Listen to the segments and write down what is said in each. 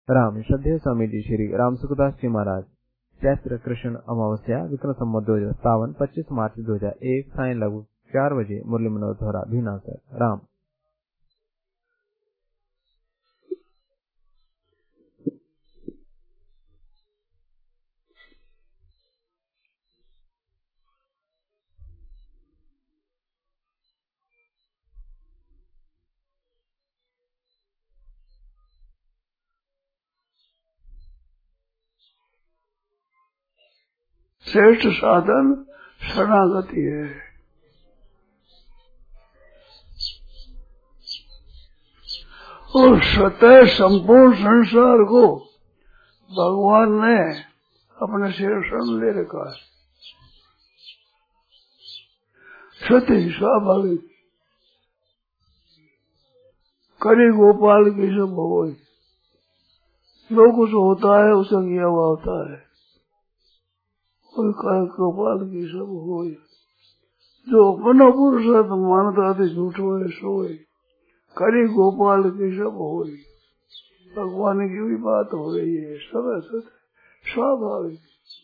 राम श्रद्धेय स्वामी जी श्री राम सुखदास जी महाराज, चैत्र कृष्ण अमावस्या, विक्रम संवत 2057, 25 मार्च 2001, साय लगभग 4 बजे, मुरली मनोहर धोरा भीनासर। राम। श्रेष्ठ साधन शरणागति है। और स्वतः संपूर्ण संसार को भगवान ने अपने सिर शरण ले रखा है। स्वतः स्वाभाविक करे गोपाल की सब हो, जो कुछ होता है उसे किया हुआ होता है। गोपाल की सब होए, जो अपना पुरुषार्थ मानता थे झूठ होए सोए, करे गोपाल की सब होए। भगवान की भी बात हो रही है, सब ऐसा स्वाभाविक।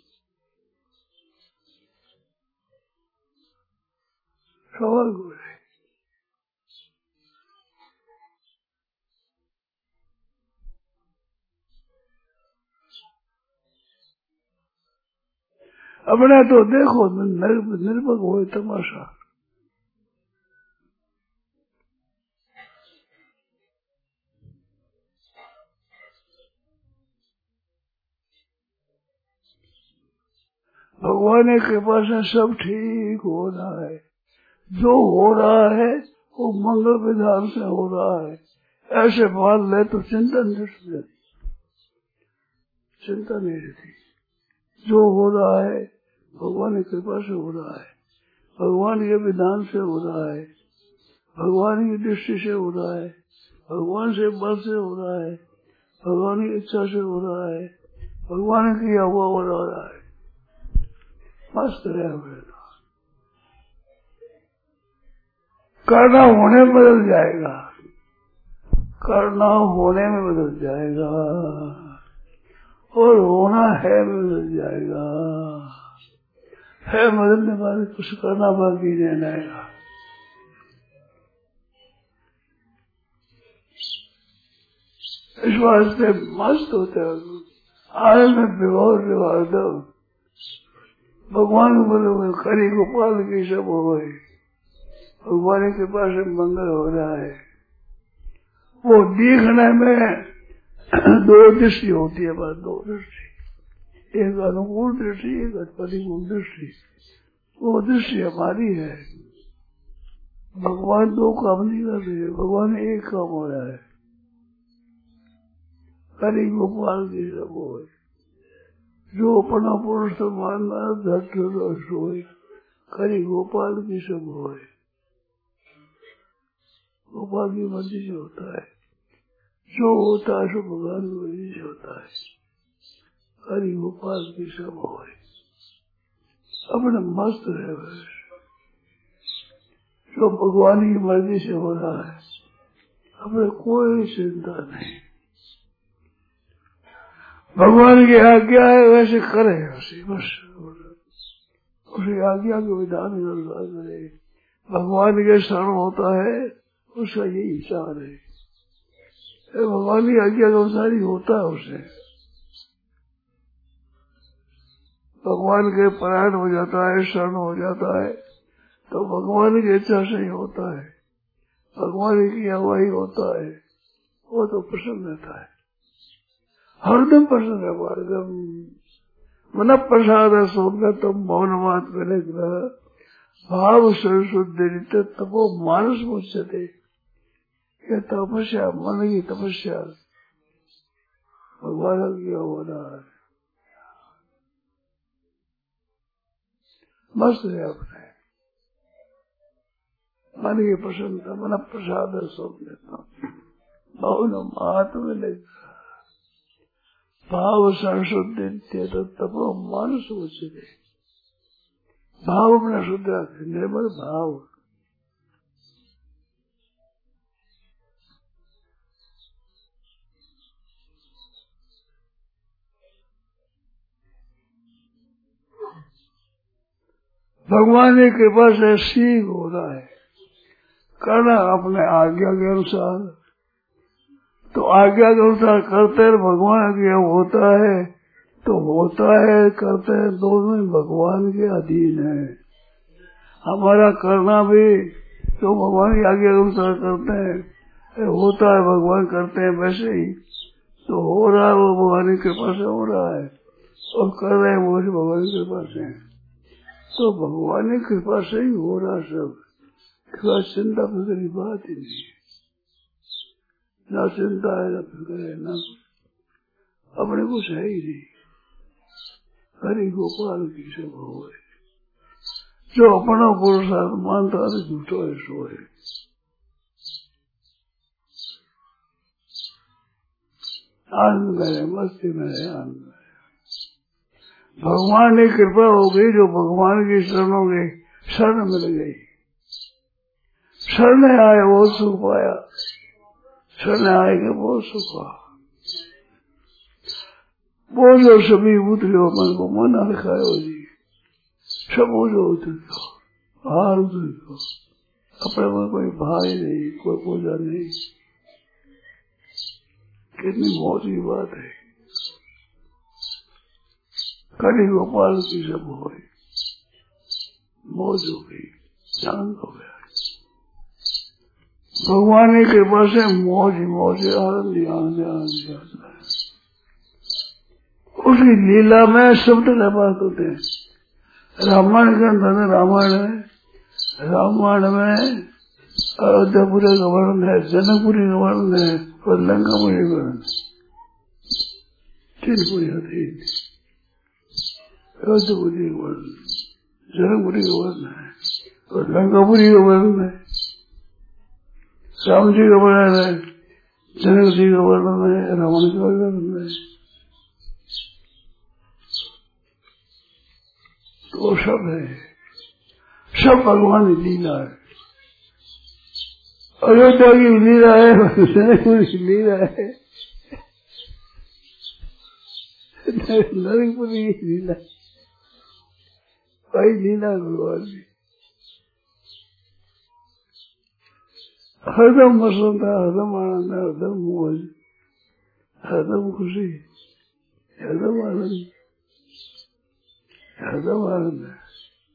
स्वाभाविक हो रही। अपने तो देखो निर्भर हो तमाशा। भगवान के पास सब ठीक हो रहा है, जो हो रहा है वो मंगल विधान से हो रहा है, ऐसे मान ले तो चिंता नहीं रहती। चिंता नहीं रहती। जो हो रहा है भगवान की कृपा से हो रहा है, भगवान के विधान से हो रहा है, भगवान की दृष्टि से हो रहा है, भगवान से बल से हो रहा है, भगवान की इच्छा से हो रहा है, भगवान की किया हुआ हो रहा है। मस्त रहे करना होने में बदल जाएगा, करना होने में बदल जाएगा, और होना है में बदल जाएगा। है बदलने वाले कुछ करना बाकी नहीं रहेगा। इस वास्ते मस्त होते हैं। आए में विवाह दो भगवान बोलो करी गोपाल की सब हो गई। भगवान के पास मंगल हो रहा है। वो देखने में दो दृष्टि होती है, बस दो दृष्टि, एक अनुकूल दृष्टि, एक प्रतिकूल दृष्टि। वो दृष्टि हमारी है। भगवान दो काम नहीं कर रहे, भगवान एक काम हो रहा है। करी गोपाल की सब हो, जो अपना पुरुष मानना धट सोए, करी गोपाल की सब होए। गोपाल की मर्जी से होता है, जो होता है सो भगवान की मर्जी से होता है। करी गोपाल की सब होए, अपने मस्त रहे। जो भगवान की मर्जी से हो रहा है, अपने कोई चिंता नहीं। भगवान की आज्ञा है वैसे करे, वैसे बस उसी आज्ञा के विधान करे। भगवान के शरण होता है, उसका यही विचार है। भगवान की आज्ञा के अनुसार ही होता है उसे। भगवान के परायण हो जाता है, शरण हो जाता है, तो भगवान की इच्छा से ही होता है, भगवान की अगुवाई होता है। वो तो प्रसन्न रहता है, हरदम प्रसन्न है। मार्गम मन प्रसाद सोमना तुम मौन मात मेरे ग्रह भाव सरस्वती तपो मानस मुझसे। ये तपस्या, मन की तपस्या भगवान की हो रहा है। मस्त है अपने मन की प्रसन्नता, मन प्रसाद सोमना मौन मात मेरे भाव सरस्वती तपो मानस मुझसे। भाव अपना शुद्ध रखे, निर्मल भाव। भगवान की कृपा से सीख हो रहा है, करना अपने आज्ञा के अनुसार। तो आज्ञा के अनुसार करते हैं, भगवान की होता है तो होता है, करते हैं, दोनों ही भगवान के अधीन है। हमारा करना भी तो भगवान की आज्ञा के अनुसार करते हैं, होता है भगवान करते हैं, वैसे ही तो हो रहा है, वो भगवान की कृपा से हो रहा है, और कर रहे हैं वो भी भगवान की कृपा से। तो भगवान की कृपा से ही हो रहा सब, चिंता फिक्र की बात ही नहीं, ना चिंता है, ना फिक्र है, ना अपने कुछ है ही नहीं। हरि गोपाल की सब हो, जो अपना पुरुषार्थ मानता है झूठो है सो है। आनंद में मस्ती में आनंद में भगवान की कृपा हो गई, जो भगवान की शरणों में शरण मिल गई, शरण आए वो सुख पाया, शरण आएंगे वो सुख पाया। वो जो सभी उतरे हो मन को मन हल्काए हो जी, सब वो जो उतरे हो हार उतरे हो, अपने में कोई भाई नहीं, कोई पूजा नहीं। कितनी मौज की बात है, कड़ी गोपाल की सब हो गई, मौज हो गई, आनंद हो गया। भगवान की कृपा से मौज मौज आनंद आनंद आनंद। उसकी लीला में शब्द बात होते हैं। रामायण के अंदर रामायण में अयोध्यापुरी का वर्णन है, जनकपुरी का वर्णन है, और लंकापुरी का वर्णन है। तीन पुरी होती है, अयोध्यापुरी का वर्णन, जनकपुरी का वर्णन है, और लंकापुरी का वर्णन है। राम जी का वर्णन है, जनक जी का वर्णन है, रावण का वर्णन है। तो सब है, सब भगवान की लीला है। अयोध्या की लीला है, जनकपुर की लीला है, नरकपुर की लीला, कई लीला भगवान की। हरदम बसंत है, हरदम आनंद है, हरदम मौज, हरदम खुशी, हरदम आनंद, हरदम आनंद है।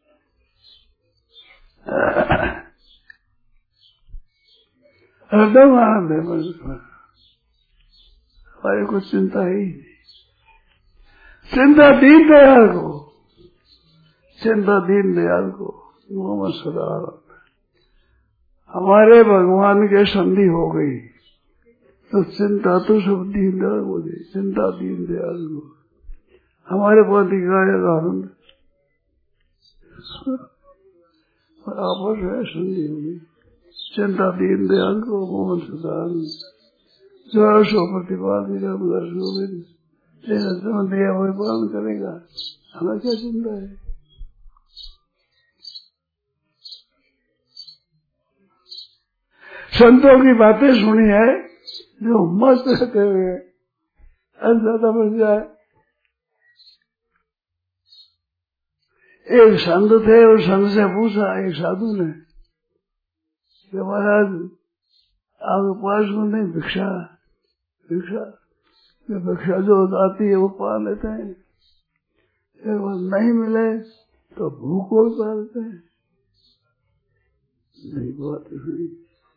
हरदम आनंद है मन में, हमारी कुछ चिंता ही नहीं। चिंता दीन दयाल को, चिंता दीन दयाल को, मोहम्मद सदा आनंद। हमारे भगवान के संधि हो गई तो चिंता तो सब दीन दयाल हो गई, चिंता दीन दयाल को, हमारे पति का आनंद, आपस में संधि हो गई। चिंता दीन दयाल को, मोहन सदान जो सो प्रतिपाल गोविंद दिया वही पालन करेगा, हमें क्या चिंता है। संतों की बातें सुनी है जो मस्त रहते हुए अंधता बन जाए। एक संत थे, उस संत से पूछा एक साधु ने कि महाराज आपके पास में नहीं भिक्षा, भिक्षा भिक्षा जो आती है वो पा लेते हैं, नहीं मिले तो भूख को पा लेते हैं। नहीं बात हुई,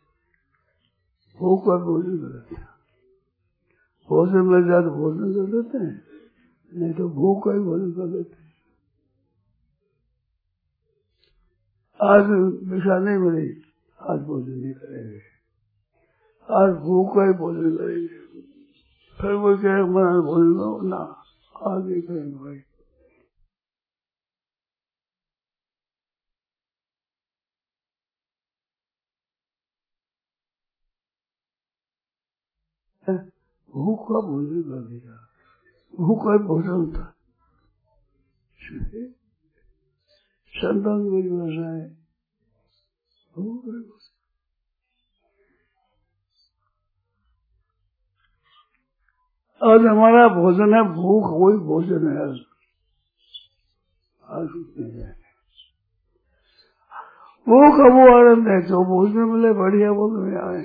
भूख और भोजन कर लेते हैं, भोजन मिल जाए तो भोजन कर लेते हैं, नहीं तो भूख का ही भोजन कर लेते हैं। आज भिक्षा नहीं मिली, आज भोजन नहीं करेंगे, आज भूख का ही भोजन करेंगे। फिर वो कहे मना भोजन करो ना, आज नहीं करेंगे भाई। भूख का भोजन कर दिया, भूख का भोजन था। संतों की बड़ी भाषा है, भूख का भोजन। आज हमारा भोजन है भूख, वही भोजन है आज कुछ नहीं है। वो का वो आनंद है जो मुझ में मिले बढ़िया वो में आए।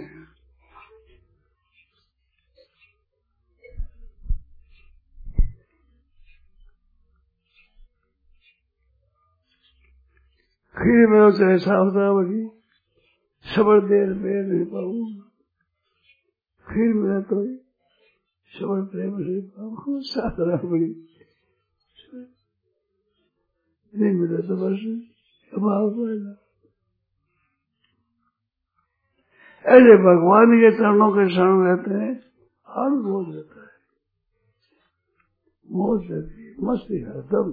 खीर में चाहे सावधा बड़ी सबर देर में नहीं पाऊंगा, खीर में तो सबर प्रेम से पाऊंगा, साधना बड़ी नहीं मिले तो बस अभाव पैदा। ऐसे भगवान के चरणों के शरण रहते हैं, आनंद हो जाता है, मौज रहती है, मस्ती हरदम।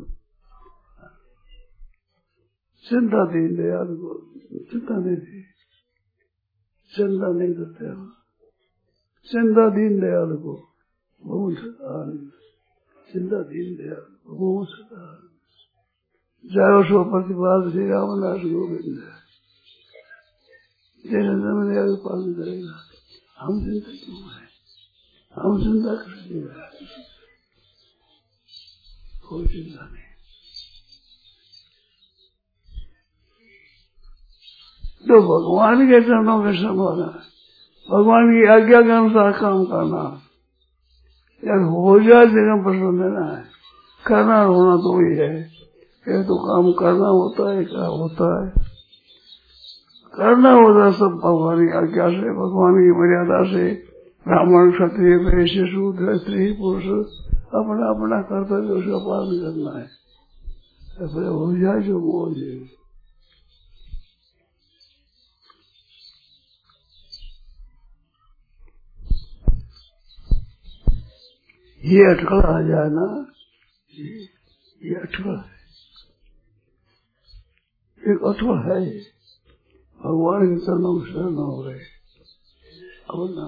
चिंता दीन दयाल को चिंता नहीं थी, चिंता नहीं करते हम, चिंता दीन दयाल को भूल सदा आनंद, चिंता दीन दयाल को भूल सदा आनंद। जय सो प्रतिपाद श्री रामदास गोविंद। जैसे जमीन आगे पालन करेगा, हम चिंता क्यों है, हम चिंता करेंगे, कोई चिंता नहीं। तो भगवान के चरणों के समान है, भगवान की आज्ञा के अनुसार काम करना, यार हो जाए जगह प्रश्न देना है, करना होना तो ही है, ये तो काम करना होता है, क्या होता है, करना होता है सब भगवान की आज्ञा से, भगवान की मर्यादा से। ब्राह्मण क्षत्रिय वैश्य शूद्र स्त्री पुरुष अपना अपना कर्तव्य उसका पालन करना है, फिर हो जाए जो मौज है। ये अटकल आ जाए ना, ये अटकल है, एक अटकल है, भगवान के चरणों में शरण हो गए, अब ना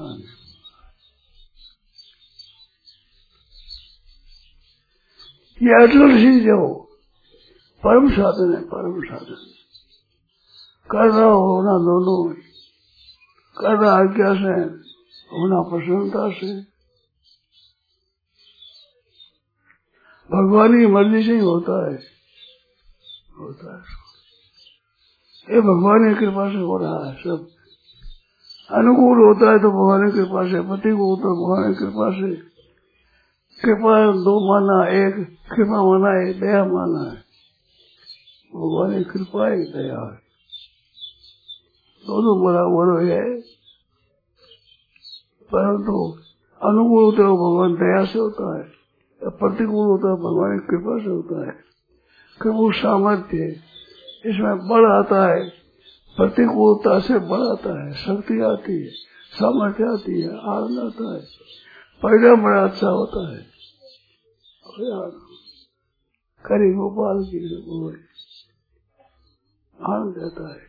ये अटकल सीख जाओ, परम साधन है, परम साधन। करना होना दोनों, करना आज्ञा से, होना प्रसन्नता से, भगवान की मर्जी से ही होता है, होता है, ये भगवान की कृपा से हो रहा है। सब अनुकूल होता है तो भगवान की कृपा से, प्रतिकूल होता है भगवान की कृपा से। कृपा दो माना, एक कृपा माना, एक दया माना है, भगवान की कृपा एक दया है, दोनों बराबर है। परंतु अनुकूल होता है भगवान दया से होता है, प्रतिकूल होता है भगवान की कृपा से होता है। कृपा सामर्थ्य, इसमें बल आता है, प्रतिकूलता से बल आता है, शक्ति आती है, सामर्थ्य आती है, आनंद आता है, परिणाम बड़ा अच्छा होता है। करी गोपाल की आनंद आता है,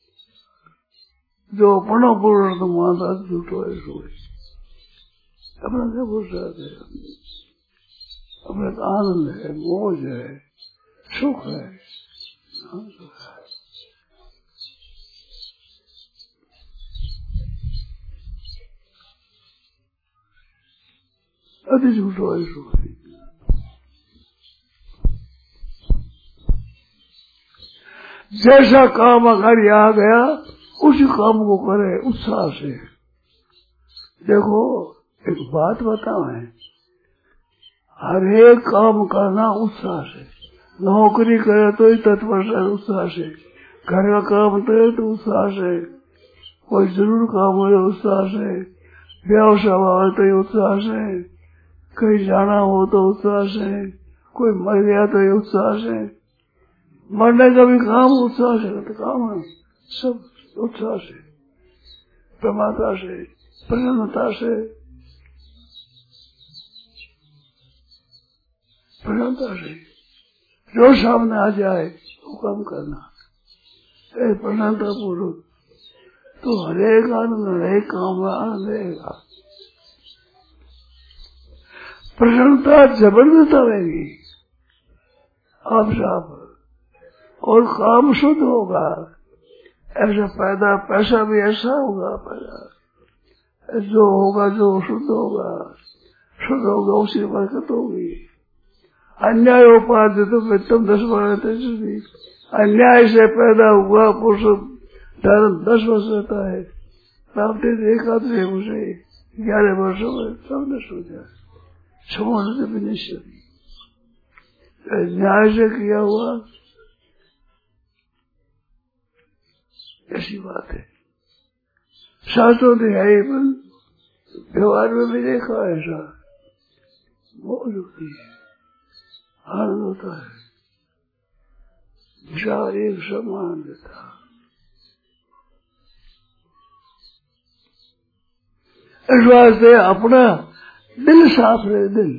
जो अपना पूर्ण तो माता झूठो है सोए, अपना क्या बोल सकते हैं, अपना आनंद है, मौज है, सुख है, अति झूठो है सोए। जैसा काम अगर आ गया उसी काम को करे उत्साह से। देखो एक बात बताओ है, हर एक काम करना उत्साह से, नौकरी करे तो ही तत्पर से उत्साह से, घर का काम करे तो उत्साह से, कोई जरूर काम हो उत्साह से, व्यवसाय हो तो उत्साह से, कहीं जाना हो तो उत्साह से, कोई मर गया तो उत्साह से, मरने का भी काम उत्साह से, तो काम है सब उत्साह से, प्रमाता से, प्रसन्नता से, प्रसन्नता से जो सामने आ जाए वो काम करना, प्रसन्नता पूर्वक, तो हरेक आनंद, हरेक काम में आनंद रहेगा। प्रसन्नता जबरदस्त रहेगी आप साफ, और काम शुद्ध होगा, ऐसा पैदा पैसा भी ऐसा होगा, पैदा जो होगा जो शुद्ध होगा उसी बरकत होगी। अन्याय उपार्जित वित्तम 10 12 तेजस्वी, अन्याय से पैदा हुआ पुरुष धर्म 10 वर्ष रहता है, रावते एक आदमी उसे 11 वर्षों में सब नष्ट हो जाए, समुद्र भी निश्चित न्याय से किया हुआ ऐसी बात है। शास्त्रों ने है पर व्यवहार में भी देखा ऐसा मौज होती है, आनंद होता है, विचार एक समान देता। इस वास्ते अपना दिल साफ रहे, दिल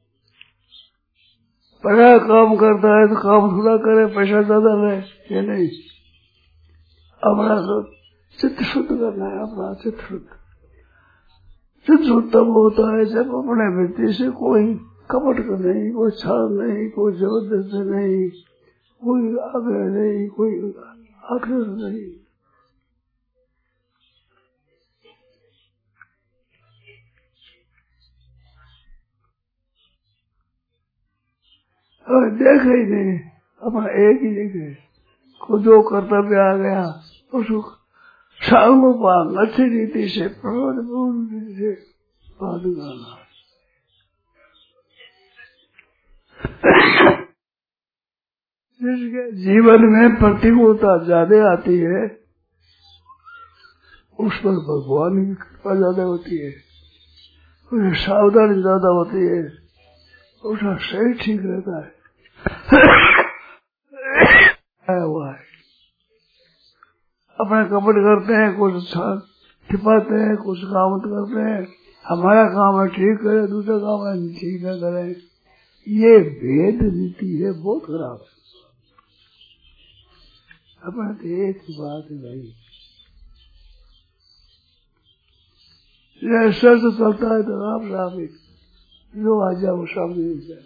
पढ़ा काम करता है तो काम थोड़ा करे, पैसा ज्यादा रहे ये नहीं, अपना तो चित्त शुद्ध करना है, अपना चित्त शुद्ध। चित्त शुद्ध तब होता है जब अपने व्यक्ति से कोई कपट नहीं, कोई छल नहीं, कोई जबरदस्ती नहीं, कोई आग्रह नहीं, कोई आग्रह नहीं। और देखे ही नहीं, अपना एक ही देखे, खुद जो कर्तव्य आ गया उसको सार्वभौम अच्छी रीति से प्रबोधपूर्ण रीति से पालन करना। जिसके जीवन में प्रतिकूलता ज्यादा आती है उस पर भगवान की कृपा ज्यादा होती है, उसमें सावधानी ज्यादा होती है, उसका सही ठीक रहता है। हुआ है अपने कपट करते हैं, कुछ छिपाते हैं, कुछ काम करते हैं, हमारा काम है ठीक करे, दूसरा काम है ठीक न करे, ये भेद नीति है, बहुत खराब है। अपने तो एक ही बात है भाई, ये शब्द चलता है तो आप साफ जो आ जाए वो शब्द मिल जाएगा,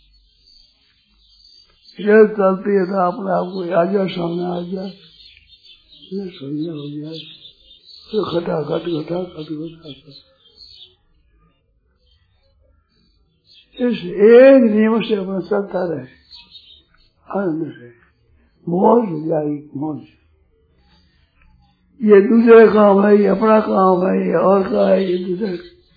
जब चलती है तो अपने आपको आ जाए, सामने आ जाए, संज्ञा हो जाए, तो घटा घट घटा घट घटा। इस एक नियम से अपना चलता रहे आनंद से, मौज जाएगी मौज। ये दूसरे काम है, ये अपना काम है, ये और का है, ये दूसरे।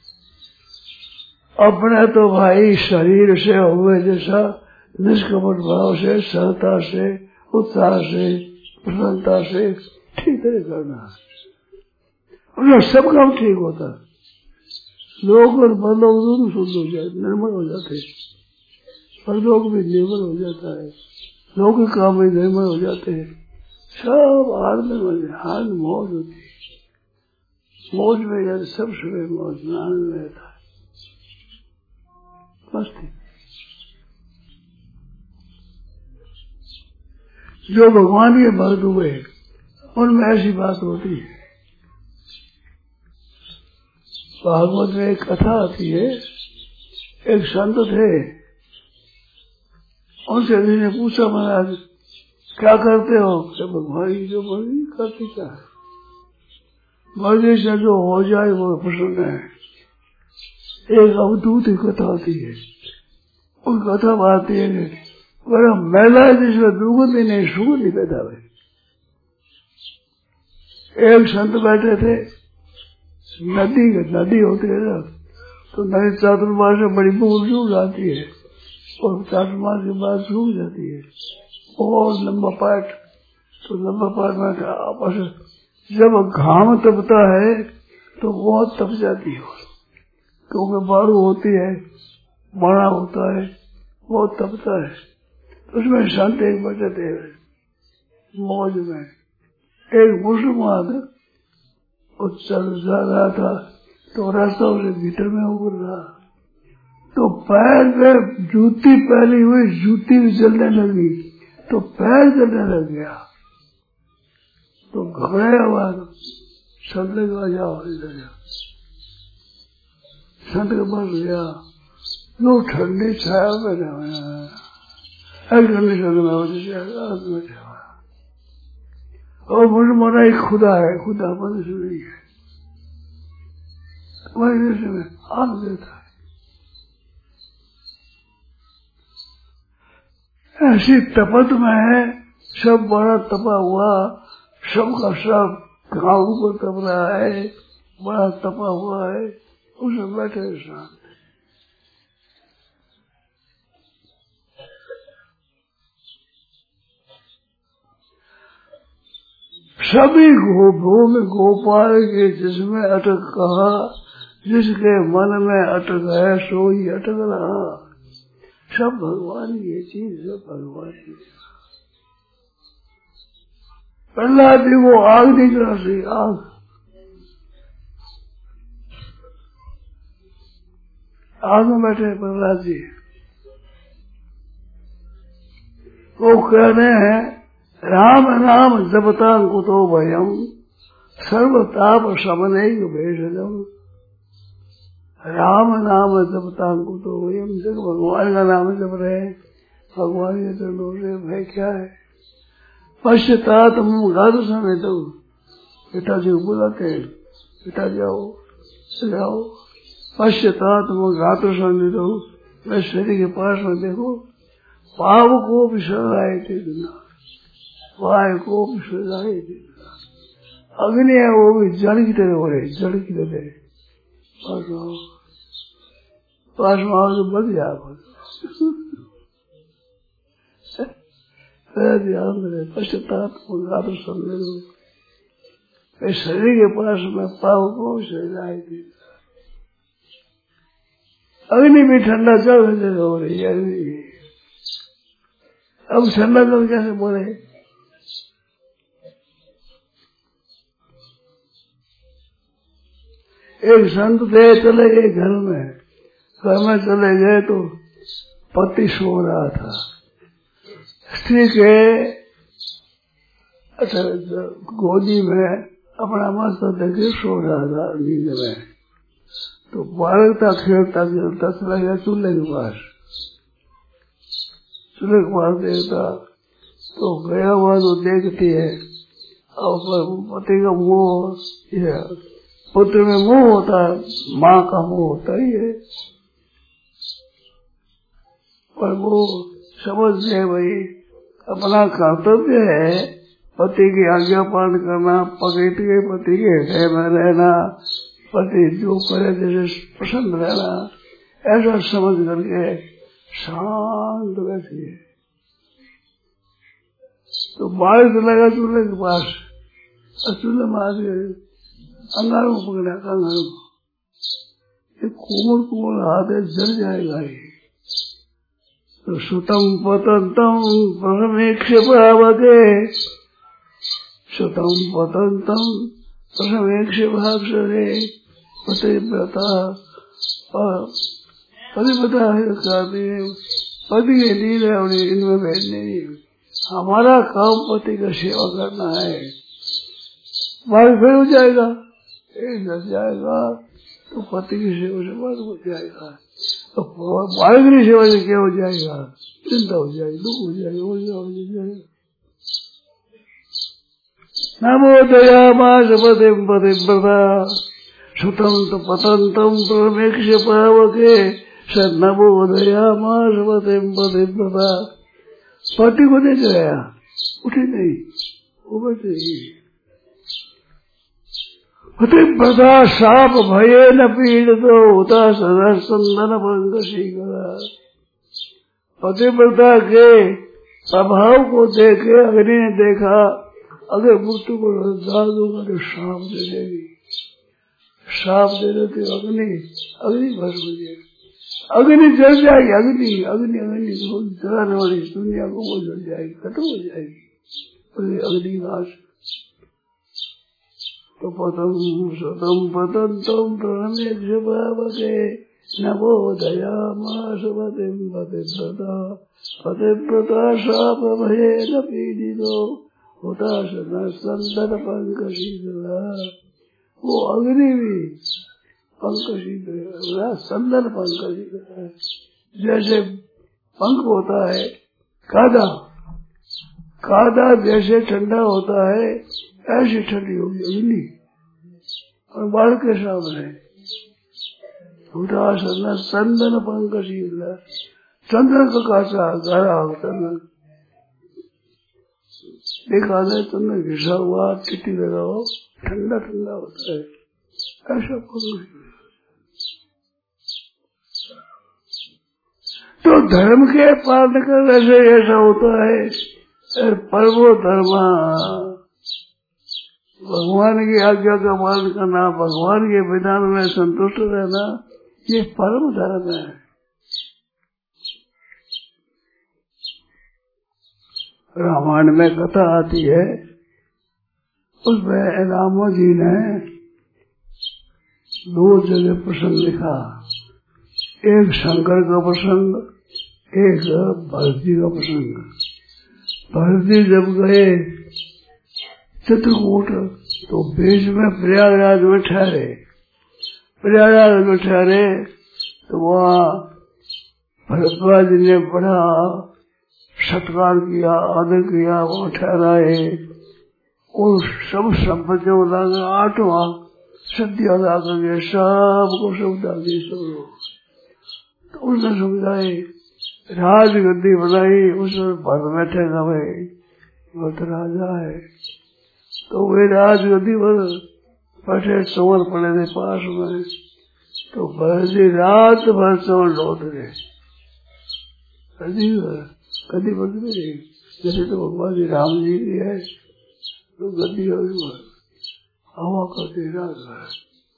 अपने तो भाई शरीर से हुए जैसा निष्कपट भाव से, सरलता से, उत्साह से, प्रसन्नता से ठीक तरह करना है, सब काम ठीक होता है। लोग और परलोक दोनों शुद्ध हो जाए, निर्मल हो जाते, परलोक भी निर्मल हो जाता है, लोग काम भी निर्मल हो जाते हैं, सब आनंद मौज होती है। मौज में जब सब सुबह मौज में आनंद रहता है, मस्ती। जो भगवान के भक्त हुए उनमें ऐसी बात होती है। भागवत में एक कथा आती है, एक संत थे, उनसे किसी ने पूछा महाराज क्या करते हो? तो भगवान की जो मर्जी करते क्या है, मर्जी से जो हो जाए वो प्रसन्न है। एक अवधूत की कथा आती है, उन कथा में आती है वह महिला जिसमें दुर्गंध नहीं सुगंध नहीं पैदा हुई। एक संत बैठे थे, नदी होती है ना, तो नदी चातुर्मास में बड़ी बूंद सूख जाती है और चातुर्मास के बाद सूख जाती है, और लंबा पाठ, तो लंबा पाठ में आपस जब घाम तपता है तो बहुत तप जाती है, क्योंकि बारू होती है, बाणा होता है, बहुत तपता है। उसमें संत एक बैठे थे मौज में, एक मुसलमान चल जा रहा था तो रास्ता उसे भीतर में उबर रहा, तो पैर में जूती पहनी हुई, जूती भी जलने लगी तो पैर जलने लग गया, तो घबराया हुआ संत ने कहा जाओ इधर जाओ। संत के पास गया, जो ठंडी छाया में और मुझे मना एक खुदा है, खुदा मनुष्य नहीं है, मनुष्य में आनंद देता है। ऐसी तपत में सब बड़ा तपा हुआ, सबका सब घाव ऊपर तप रहा है, बड़ा तपा हुआ है, उसमें बैठे शांत। सभी गोपों में गोपाल के जिसमें अटक कहा, जिसके मन में अटक है सो ही अटक रहा। सब भगवान की चीज, सब भगवान की। प्रहलाद जी वो आग निकला सी, आग में बैठे प्रहलाद जी। वो कह रहे हैं राम नाम जपता कुतो भयम सर्वताप शमनैक भेषजम। राम नाम जपता कुतो भयम, जब भगवान का नाम जप रहे हैं, भगवान के चरणों से भय क्या है। पश्चात गाद समय तो पिताजी को बुलाते हैं, पिताजी आओ। पश्चात गात समय तो मैं शरीर के पास में देखो, पाव को भी सजाए थे बिना, वाय को भी सजाए थे। अग्नि है वो भी जड़ की तरह हो रहे, जड़ की तरह। पास में आओ तो बच जाओ। पश्चात गात समय तो शरीर के पास में पाव को भी सजाए थे। अग्नि भी ठंडा चल हो रही है। अब ठंडा चल कैसे बोले। एक संत थे, चले गए घर में चले गए तो पति सो रहा था, स्त्री के अच्छा गोदी में अपना मस्तक देखे सो रहा था नींद में। तो बालकता खेलता चला गया चूल्हे के पास, चूल्हे के पास देखता तो गया हुआ तो देखती है, और पति का मोह, पुत्र में मोह होता है, माँ का मोह होता ही है, पर वो समझ गए भाई अपना कर्तव्य है पति की आज्ञा पालन करना, पकड़ के पति के हृदय में रहना, पति जो करे जैसे प्रसन्न रहना, ऐसा समझ करके शांत बैठी है। तो बारिश लगा चूल्हे के पास, चूल्हे में आ गए, अंगारों को पकड़ा, अंगारों को कोमल हाथ है, जल जाएगा ये। तो सुतम पतंतम परमेक्षभावके, सुतम पतंतम परमेक्षभाक्षरे पतिव्रता, पतिव्रता पति के लील है उन्हें इनमें बैठने नहीं। हमारा काम पति का सेवा करना है। बारिश फिर हो जाएगा, जल जाएगा तो पति की सेवा से बात हो जाएगा, तो बारिश की सेवा से क्या हो जाएगा, चिंता हो जाएगी, दुख हो जाएगा, हो जाएगा। नमो दयामास पतिम पतिव्रता सुतम तो पतंतम परमेक्ष पावके स नमो दयामास पतिम पतिव्रता। पति को देख गया, उठी नहीं, वो बैठे ही। पतिव्रता साप भये न पीड़ितो होता सदा संदन भंग शीघ्र। पतिव्रता के प्रभाव को देखे अग्नि ने देखा, अगर मृत्यु को डाल दूंगा तो सांप दे देगी, सांप दे देती अग्नि भस्म हो जाएगी, अग्नि जल जाएगी, अग्नि जलाने वाली दुनिया को वो जल जाएगी, खत्म हो जाएगी अग्नि नाश। तो पतम पतंतम परमेक्षभावके नमो दयामास पतिम पतिव्रता। पतिव्रता शाप भये न पीड़ितो होता संदन पंकशीला। वो अग्नि भी पंकशीला, संदन पंकशीला, जैसे पंख होता है, कादा जैसे ठंडा होता है, ऐसी ठंडी होगी अग्नि, और बाढ़ के सामने उदासन संदन पंकशीला, चंद्र का कासा गहरा चंदन देखा जाए तुमने घिसा हुआ टिटी लगाओ, ठंडा ठंडा होता है, ऐसा फल नहीं। तो धर्म के पालन करने से ऐसा होता है, परमो धर्म, भगवान की आज्ञा का पालन करना, भगवान के विधान में संतुष्ट रहना, ये परम धर्म है। रामायण में कथा आती है, उसमें रामो जी ने 2 जगह प्रसंग लिखा, एक शंकर का प्रसंग, एक भरत जी का प्रसंग। भरत जी जब गए चित्रकूट तो बीच में प्रयागराज में ठहरे। प्रयागराज में ठहरे तो वहाँ भरद्वाज जी ने बड़ा सत्कार किया, आदर किया, वहाँ ठहराए और सब संपत्तियों लाकर 8वां सद्या ला करके सबको सुविधा दी। सब लोग तो उसने समझाए, राजगद्दी बनाई, उसमें भर बैठेगा भाई, वो तो राजा है। तो वे राजगद्दी पर बैठे, चोर पड़े थे पास में, तो भरजी रात भर चोर लौट गए। कदी बदल नहीं, जैसे तो भगवान जी राम जी की है तो गद्दी हवा करते रात भर।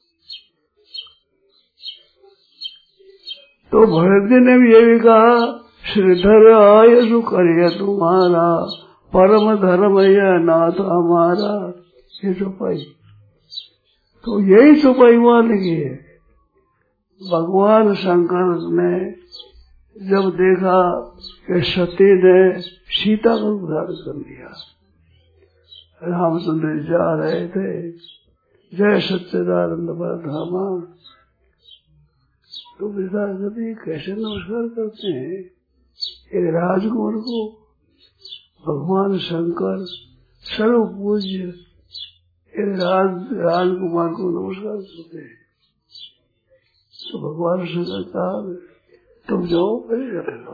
तो भरत जी ने भी ये भी कहा, श्रीधर आयु करिए तुम्हारा, परम धर्म यह नाथ हमारा। ये चौपाई, तो यही चौपाई मान की है। भगवान शंकर ने जब देखा कि सती ने सीता का उद्धार कर लिया, रामचंद्र जा रहे थे, जय सच्चिदानंद परधामा, तो विद्यार्थी कैसे नमस्कार करते हैं एक राजकुमार को? भगवान शंकर सर्व पूज्य एक राजकुमार को नमस्कार करते हैं। तो भगवान शंकर कहा, तुम जाओ परिषद लो।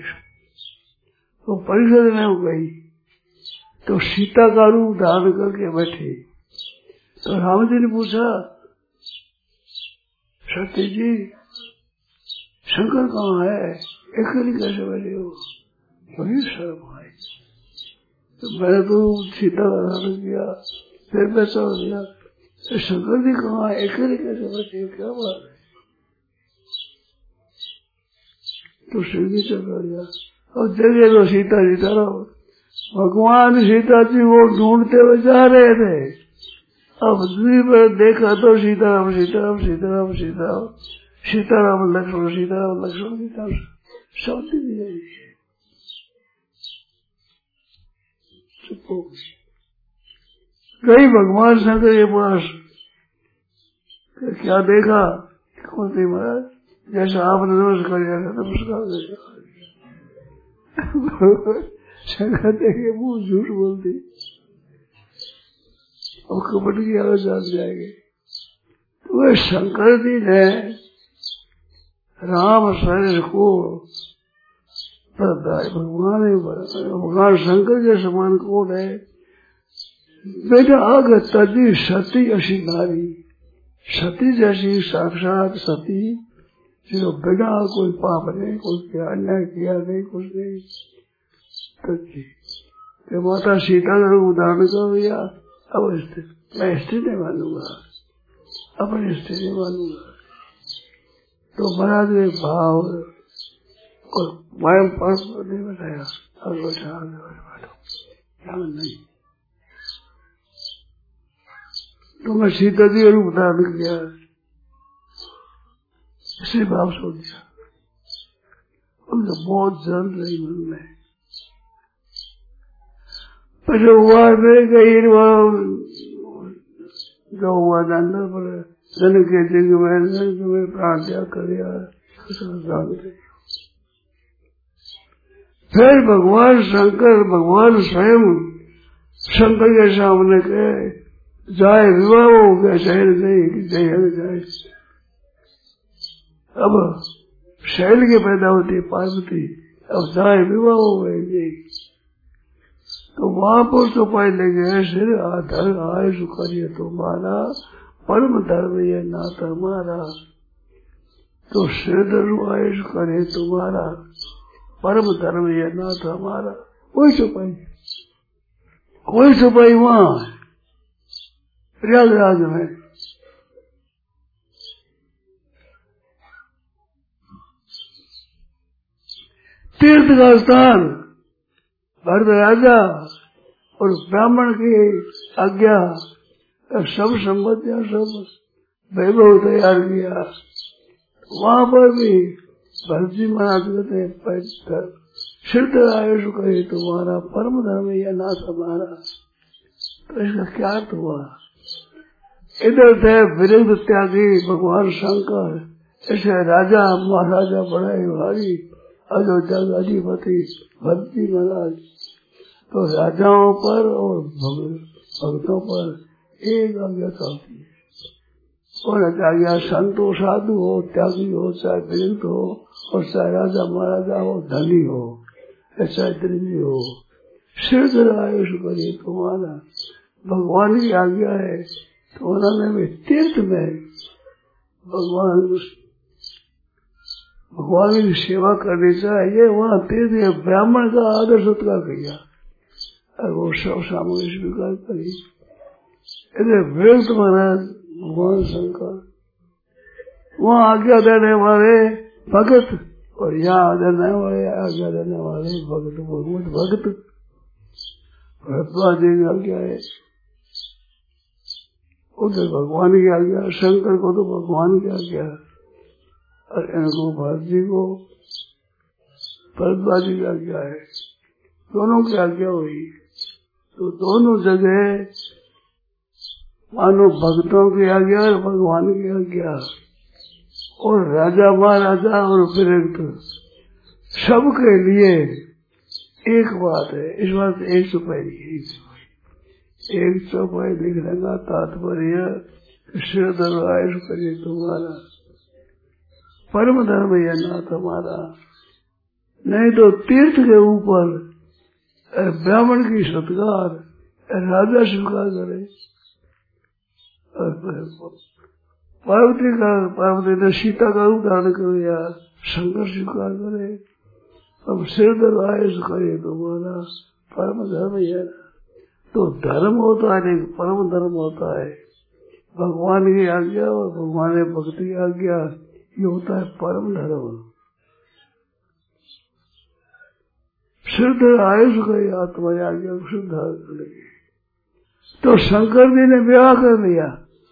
तो परिषद में हो गई, तो सीता का रूप धारण करके बैठी। तो राम जी ने पूछा, सती जी शंकर कहाँ है, अकेली कैसे बैठे हो? बड़ी शर्म आई। तो मैंने तो सीता का धारण किया, फिर मैं चल दिया, तो शंकर जी कहाँ है, अकेली कैसे बैठे हो, क्या बात है? तो शिवजी चल गया और जगह तो सीता जी तरफ। भगवान सीता जी वो ढूंढते हुए जा रहे थे। अब दूरी पर देखा तो सीताराम सीताराम सीताराम सीताराम सीताराम लक्ष्मण सीताराम लक्ष्मण सीताराम सब दिख चुप हो गई। भगवान शंकर के पास क्या देखा? कुंती महाराज जैसा आपने नमस्कार किया था नमस्कार शंकर देखे मुंह झूठ बोलती और कपट की आवाज जान जाएंगे। तो वह शंकर जी ने राम शरीर को भगवान शंकर के समान कौन है? बेटा आग तजी सती अशी नारी, सती जैसी साक्षात सती जो बिना कोई पाप नहीं, कोई अन्याय किया नहीं, कुछ नहीं। तो माता सीता का उदाहरण कर दिया। अब मैं स्त्री नहीं मानूंगा, अपनी स्त्री नहीं मानूंगा। तो महाराज ने भाव और वयम पर नहीं बताया। अब बैठो नहीं, तो मैं सीता जी का रूप धारण किया, इसे भाव सोच दिया। उनका बहुत जल रही मन में पर हुआ गई जो हुआ जानना पड़े जन के जग में प्राण त्याग कर दिया। फिर भगवान शंकर भगवान स्वयं शंकर के सामने कहे जाए विवाह हो गया, शहर नहीं जाए। अब शैल के पैदा होती पार्वती, अब जाए विवाह हो गए। तो वहां पर चौपाई लगे सिर आधर आयुष करिए तुम्हारा, परम धर्म ये नाथ हमारा। तो सिर धर्म आयुष करे तुम्हारा, परम धर्म ये नाथ हमारा। कोई चौपाई, कोई चौपाई वहां प्रयागराज में। तीर्थ का स्थान भरत राजा और ब्राह्मण की आज्ञा, सब संपत्तियां सब वैभव तैयार किया। वहां पर भी भरत जी महाराज कहते सिद्ध आयुष कहे तुम्हारा, परम धर्म यह नाथ हमारा। तो इसका क्या अर्थ हुआ? इधर थे विरुद्ध त्यागी भगवान शंकर, ऐसे राजा महाराजा बड़े भारी अयोध्या का अधिपति भरत जी महाराज। तो राजाओं पर और भक्तों पर एक आज्ञा चलती है। और आज्ञा संत हो, साधु हो, त्यागी हो, चाहे विरुद्ध हो, और चाहे राजा महाराजा हो, धनी हो, चाहे दरिद्र हो, सिर आयुष करिए तुम्हारा। भगवान की आज्ञा है। तो उन्होंने भी तीर्थ में भगवान की सेवा करनी चाहिए। वहाँ तीर्थ ब्राह्मण का आदर सत्कार किया और वो सब सामग्री स्वीकार करी। इधर विरुद्ध महाराज भगवान शंकर, वहाँ आज्ञा देने वाले भगत और यहाँ देने वाले आज्ञा देने वाले भगत, भगत भरद्वाज की आज्ञा है। उधर भगवान की आज्ञा, शंकर को तो भगवान की आज्ञा और इनको भरत जी को भरद्वाज की आज्ञा है। दोनों की आज्ञा हुई। तो दोनों जगह मानो भक्तों की आज्ञा और भगवान की आज्ञा और राजा महाराजा और विरुद्ध सबके लिए एक बात है। इस बात एक चौपाई, एक चौपाई लिखने का तात्पर्य सिर धर्म आयुष करिए तुम्हारा, परम धर्म यह नाथ हमारा। नहीं तो तीर्थ के ऊपर ब्राह्मण की सत्कार राजा स्वीकार करे, पार्वती ने सीता का रूप धारण कर लिया, शंकर स्वीकार करे। अब सिर धर्म आयुष करिए तुम्हारा, परम धर्म यह। तो धर्म होता है, परम धर्म होता है भगवान की आज्ञा और भगवान भक्ति की आज्ञा, ये होता है परम धर्म। सिद्ध आयुष का आत्मा आज्ञा सिद्ध करेगी। तो शंकर जी ने विवाह कर लिया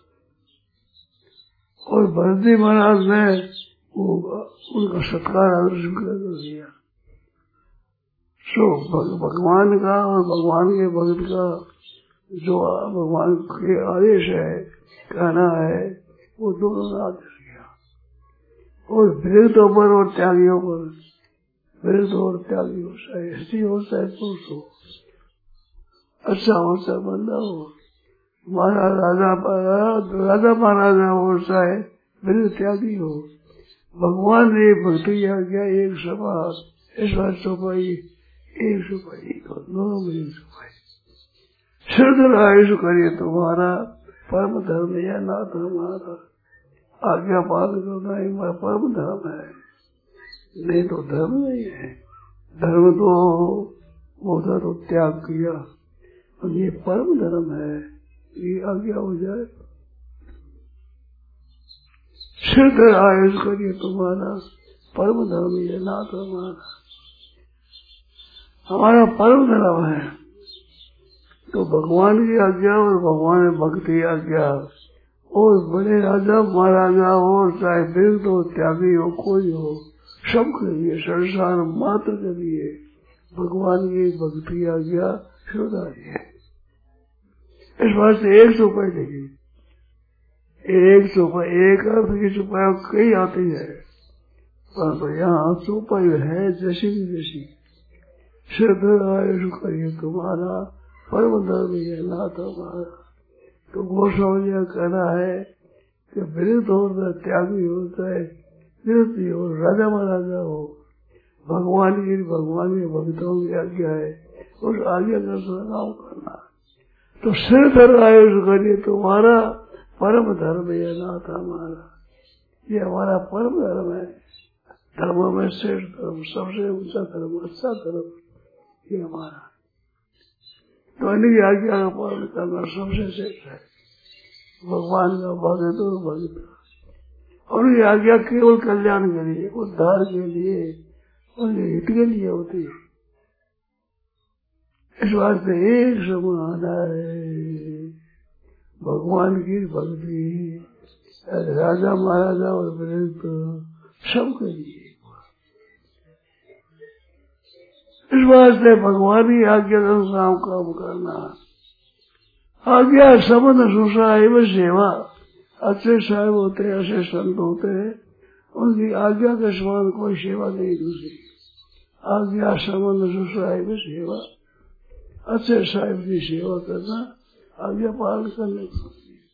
और भरत जी महाराज ने उनका सत्कार आदर्श कर दिया। सो भगवान का और भगवान के भक्त का जो भगवान के आदेश है, कहना है, वो दोनों ने आदेश किया। और विरुद्धों पर और त्यागियों पर, विरुद्ध और त्यागी हो, चाहे स्त्री हो चाहे पुरुष हो, अच्छा हो चाहे बंदा हो, राजा महाराजा हो चाहे विरुद्ध त्यागी हो, भगवान ने भक्ति आज्ञा एक समाज, इस बात चौपाई एक चौपाई, दोनों में एक चौपाई। सिद्ध आयुष करिए तुम्हारा, परम धर्म यह नाथ हमारा। आज्ञा पालन करना ही परम धर्म है, नहीं तो धर्म नहीं है। धर्म तो होता तो त्याग किया, और ये परम धर्म है, ये आज्ञा हो जाए। सिद्ध आयुष करिए तुम्हारा, परम धर्म यह नाथ हमारा। हमारा परम धर्म है तो भगवान की आज्ञा और भगवान भक्ति की आज्ञा, और बड़े राजा महाराजा हो, चाहे विरुद्ध हो, त्यागी हो, कोई हो, सबके लिए, संसार मात्र के लिए भगवान की भक्ति की आज्ञा शुद्धारी है। इस बात से एक चौपाई लगी, एक चौपाई, एक अर्थ की चौपाई कई आती है, परंतु यहाँ चौपाई है जैसी की जैसी। सिद्ध आयुष करिए तुम्हारा, परम धर्म यह नाथ हमारा। तो गोस्वामी जी कहना है कि विरुद्ध हो, त्यागी हो, चाहे विरुद्ध हो, राजा महाराजा हो, भगवान के भक्तों की आज्ञा है। उस आज्ञा का काम करना। तो सिर धर आयुष करिए तुम्हारा, परम धर्म ये नाथ हमारा। ये हमारा परम धर्म है, धर्मों में श्रेष्ठ धर्म, सबसे ऊंचा धर्म, अच्छा धर्म ये हमारा। तो इनकी आज्ञा का पालन करना सबसे श्रेष्ठ है। भगवान का भक्त और भक्त, और ये आज्ञा केवल कल्याण के लिए, उद्धार के लिए, उनके हित के लिए होती है। इस वास्ते एक समान है भगवान की भक्ति, राजा महाराजा और वृद्ध सबके लिए। इस वास्ते भगवान की आज्ञा का काम करना। आज्ञा संबंध सुसाहिब सेवा, अच्छे साहिब होते हैं, अच्छे संत होते हैं, उनकी आज्ञा के समान कोई सेवा नहीं दूसरी। आज्ञा संबंध सुसाहिब सेवा, अच्छे साहिब की सेवा करना, आज्ञा पालन करने को।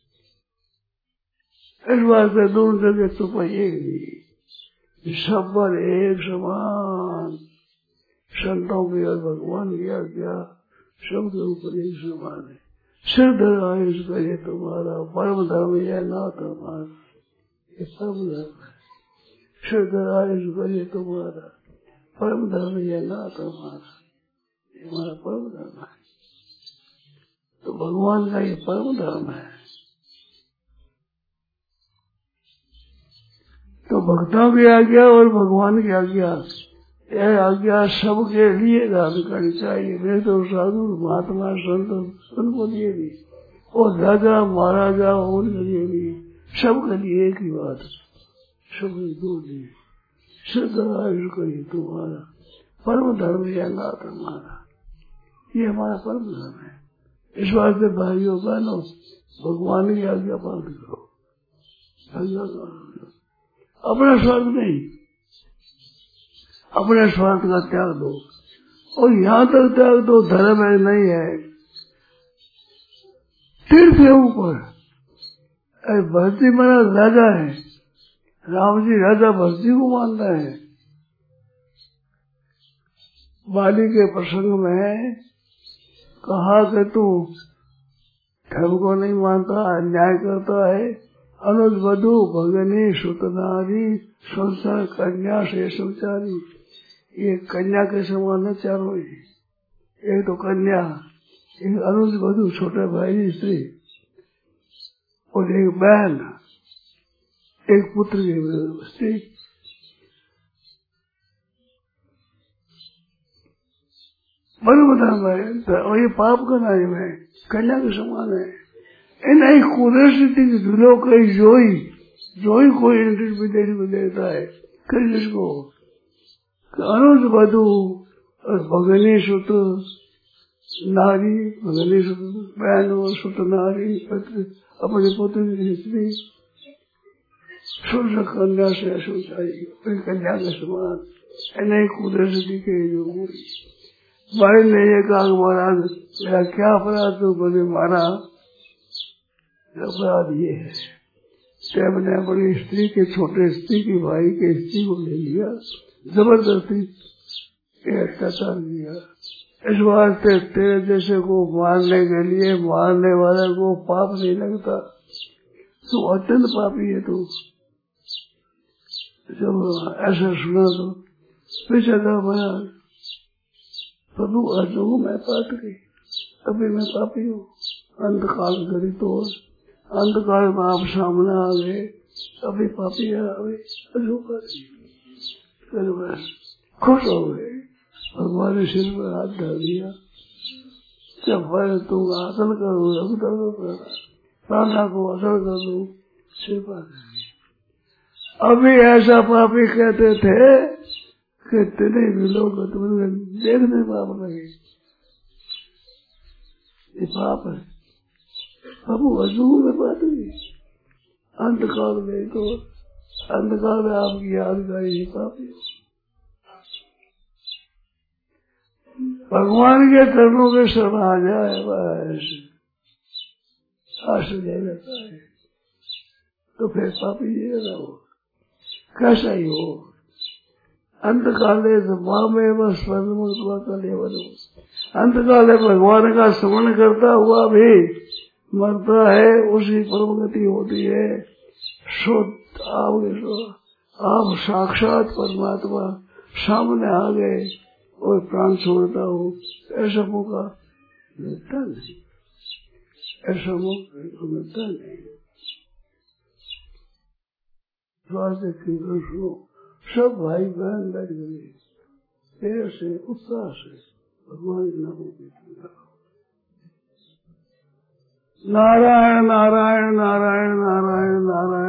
इस वास्ते दोनों जगह तो एक नहीं, सब पर एक समान। संतों की और भगवान की आज्ञा सबके ऊपर एक समान है। सिर धर आयुष करिए तुम्हारा, परम धर्म यह नाथ हमारा। ये परम धर्म है। सिर धर आयुष करिए तुम्हारा, परम धर्म यह नाथ हमारा। ये हमारा परम धर्म है। तो भगवान का ये परम धर्म है। तो भक्तों की आज्ञा और भगवान की आज्ञा, यह आज्ञा सबके लिए धारण करनी चाहिए। मेरे तो साधु महात्मा संत उनको लिए भी, और राजा महाराजा उनके लिए भी, सबके लिए एक ही बात, सबके दो लिए। सिद्ध आयुष करिए तुम्हारा, परम धर्म यह नाथ हमारा। ये हमारा परम धर्म है। इस वास्ते भाइयों बहनों, भगवान की आज्ञा पालन करो। अपना स्वार्थ नहीं, अपने स्वार्थ का त्याग दो। और यहाँ तक त्याग दो, धर्म है नहीं है, तीर्थ के ऊपर। भरती महाराज राजा है, राम जी राजा भरती को मानता है। बाली के प्रसंग में कहा कि तू धर्म को नहीं मानता, अन्याय करता है। अनुज वधु भगनी सुतनारी, संसार कन्या से संचारी। ये कन्या के समान है चारों ही। एक तो कन्या, एक अनुज वधु छोटे भाई की स्त्री, और एक बहन, एक पुत्र की स्त्री। बड़े धर्म है, और ये पाप का नाम है, कन्या के समान है। नहीं कुदरती दुलो कई जोई कोई विदेश में देता है। किसको? अनुज वधु और भगनी सुत नारी, भगनी सुत बहन और सुत नारी, अपने पुत्र की स्त्री, सूर्य कन्या से सोचाई, कन्या के समान। नहीं कुदरती के योग भाई ने ये कहा महाराज मेरा क्या अपराध तो बोले मारा, अपराध ये है मैंने अपनी स्त्री के छोटे स्त्री की भाई के स्त्री को ले लिया, जबरदस्ती अत्याचार किया। इस वास्ते तेरे जैसे को मारने के लिए मारने वाले को पाप नहीं लगता, तू अत्यंत पापी है। तू जब ऐसा सुना तो पीछे था मैं प्रभु अर्जुन को मैं पाट गई, अभी मैं पापी हूँ। अंतकाल करी तो अंधकार में आप सामने आ गए, अभी पापी है, अभी खुश हो गए। भगवान ने सिर पर हाथ डाल दिया, जब मैं तुम आसन करो प्राणा को असर कर दो, सिर पर अभी ऐसा पापी कहते थे कि तेरे भी लोग तुम्हें देखने पाप लगे। ये पाप है। प्रभु अर्जुन में बात हुई अंतकाल में, तो अंतकाल में आपकी याद का ही पापी। भगवान के चरणों के शरण आ जाए बस आश्रय रहता है, तो फिर पापी ये रहो कैसा ही हो। अंतकाले माँ में बस अंतकाल है भगवान का स्मरण करता हुआ भी मरता है, उसी परम गति होती है। शुद्ध आप साक्षात परमात्मा सामने आ गए और प्राण छोड़ता हो, ऐसा मौका मिलता नहीं, ऐसा मौका मिलता नहीं। सुनो, सब भाई बहन बैठ गए देर से उत्साह से भगवान के नाम की नारायण नारायण नारायण नारायण नारायण